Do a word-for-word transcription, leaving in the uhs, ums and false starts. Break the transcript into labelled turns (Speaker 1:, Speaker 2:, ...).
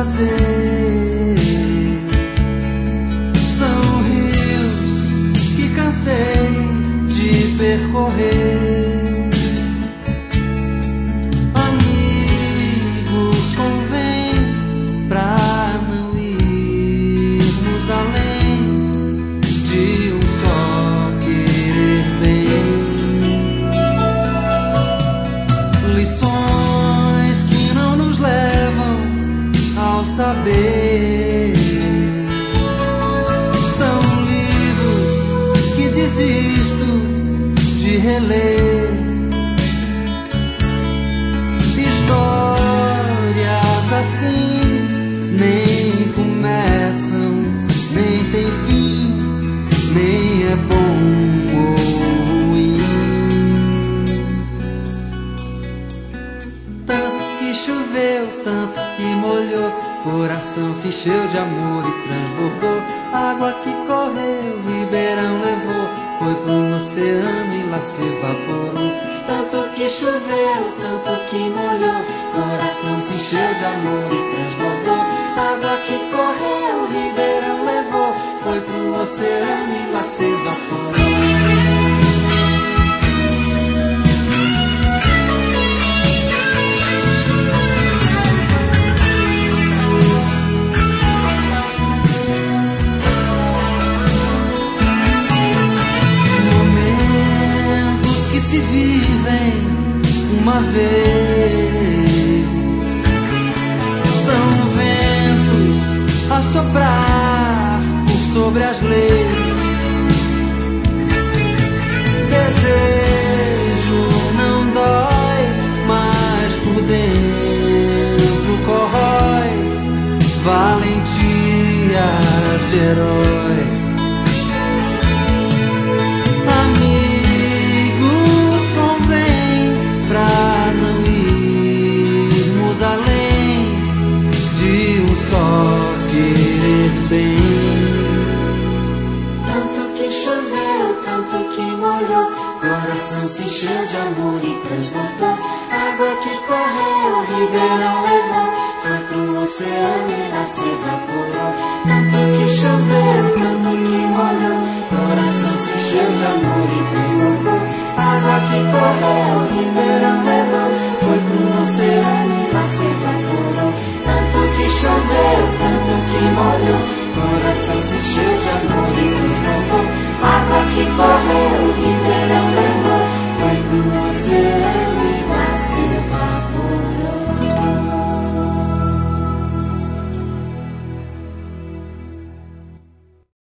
Speaker 1: fazer. São rios que cansei de percorrer. Amigos, convém pra não irmos além de um só querer bem. Lições que não nos levam ao saber. São livros que desisto de reler. Histórias assim nem começam, nem tem fim, nem é bom ou ruim. Tanto que choveu, tanto que molhou, coração se encheu de amor e transbordou. Água que correu, ribeirão levou, foi pro oceano e lá se evaporou. Tanto que choveu, tanto que molhou, coração se encheu de amor e transbordou. Água que correu, ribeirão levou, foi pro oceano e lá se evaporou. Se vivem uma vez, são ventos a soprar por sobre as leis. Desejo não dói, mas por dentro corrói valentias de herói. Só querer bem.
Speaker 2: Tanto que choveu, tanto que molhou, coração se encheu de amor e transbordou. Água que correu, ribeirão levou, foi pro oceano e lá se evaporou. Tanto que choveu, tanto